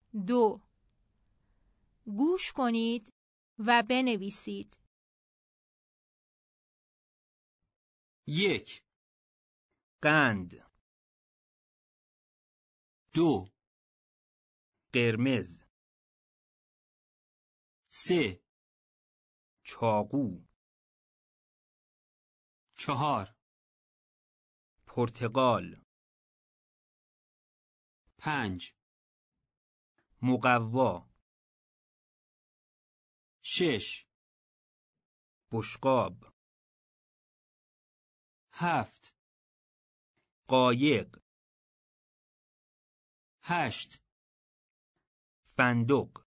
2. گوش کنید و بنویسید. 1. قند. 2. قرمز. 3. چاقو. 4. پرتقال. 5. مقوا. 6. بشقاب. 7. قایق. 8. فندق.